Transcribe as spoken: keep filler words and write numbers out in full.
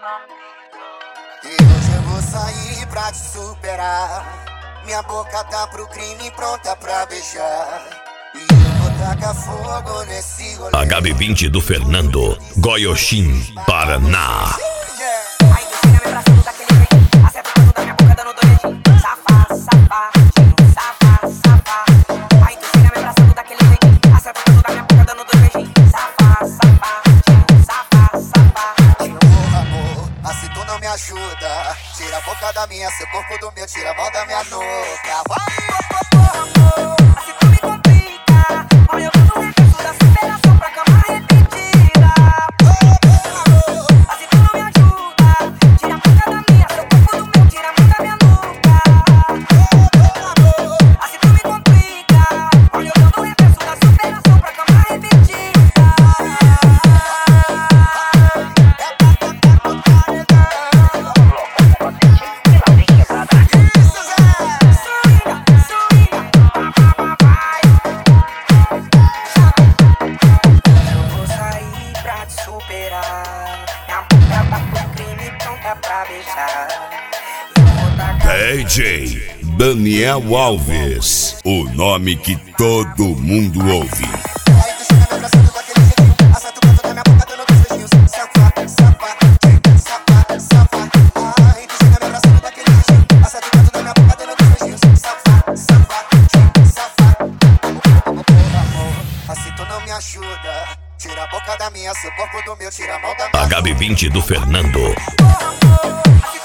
E hoje eu vou sair pra te superar. Minha boca tá pro crime, pronta pra beijar. E eu vou tacar fogo nesse rolê. H B vinte do Fernando, Goiôxim, Paraná. Aí tu chega me abraçando daquele jeito, acertando da minha boca dando dois dedinhos. Safa, safa, safa, safa. Aí tu chega me abraçando daquele jeito, acertando da minha boca dando dois dedinhos. Safa, safa, safa, safa. Oh, amor, assim tu não me ajuda. Tira a boca da minha, seu corpo do meu, tira a mão da minha nuca. Vai! Assim tu me complica, vai eu dando recurso da superação pra cama repetida. Assim tu não me ajuda, tira a boca da minha, seu corpo do meu, tira a mão da minha nuca. Assim tu me complica, vai eu dando recurso da superação pra cama repetida. D J Daniel Alves, o nome que todo mundo ouve. Aí tu chega me abraçando daquele jeitinho, acerta o canto da minha boca dando dois beijinhos. Safa, safa, safa, safa. Aí tu chega me abraçando daquele jeitinho, acerta o canto da minha boca dando dois beijinhos. Safa, safa, safa. Oh, amor, assim tu não me ajuda. Tira a boca da minha, seu corpo do meu, tira a mão da minha. H B vinte do Fernando. Assim